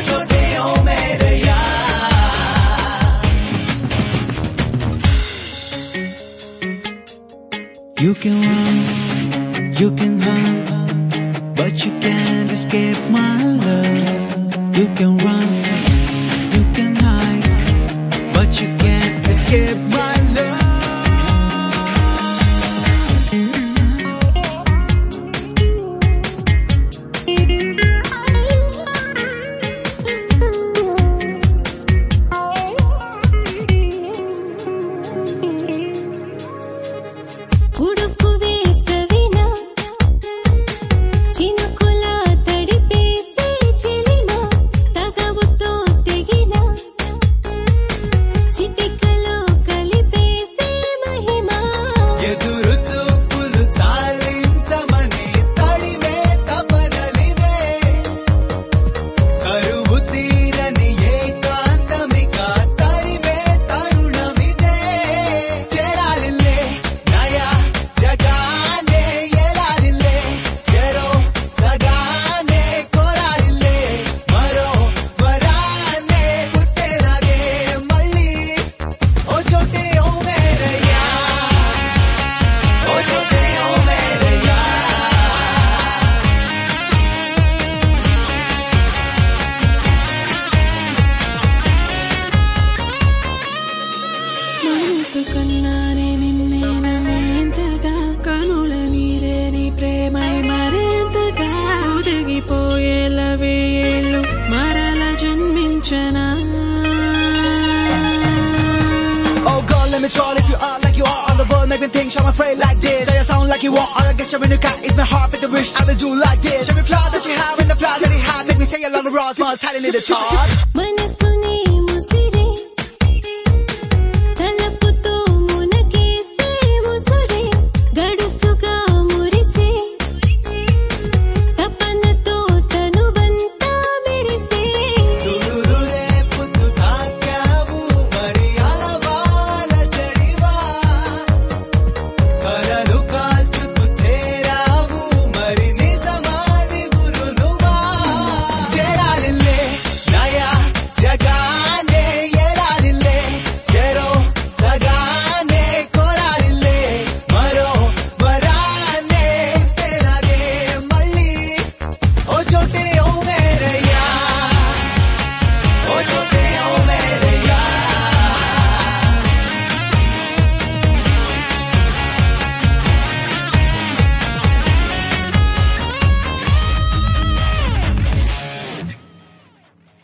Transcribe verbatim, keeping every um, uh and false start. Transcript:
छोटे ओ मेरे यार. You can run, you can hide, but you can't escape my love. You can run, you can hide, but you can't escape my love. ఉడుకు వేసవిన చినుకుల తడిపేసే చెలిన తగవుతో తెగిన చిటికలో కలిపేసే మహిమ ఎదురు చూపులు చాలించమని తడిమే తపనలిదే కరువు తీరని ఏకాంతమిక తరిమే తరుణమిదే చేరాలిల్లే నయా జగానే ఎలాలిల్లే చెరో సగానే కోరాలిల్లే మరో వరానే పుట్టేలాగే మళ్ళీ ఓ చోటే ఓ మేరే యార్ ఓ చోటే ఓ మేరే యార్ మనసు కన్నానే నిన్నే నమ్మేంతగా కనుల నీరే నీ ప్రేమై మరేంతగా ఒదిగిపోయేల వేళ్ళు మరల జన్మించనా Oh girl, let me try if you are like you are on the world, make me think I'm afraid like this. Say you sound like you want, or I guess you're in the cat. It's my heart with the wish I will do like this. Every flaw that you have in the flaw that you have, make me say along the road, small, tight in the chart.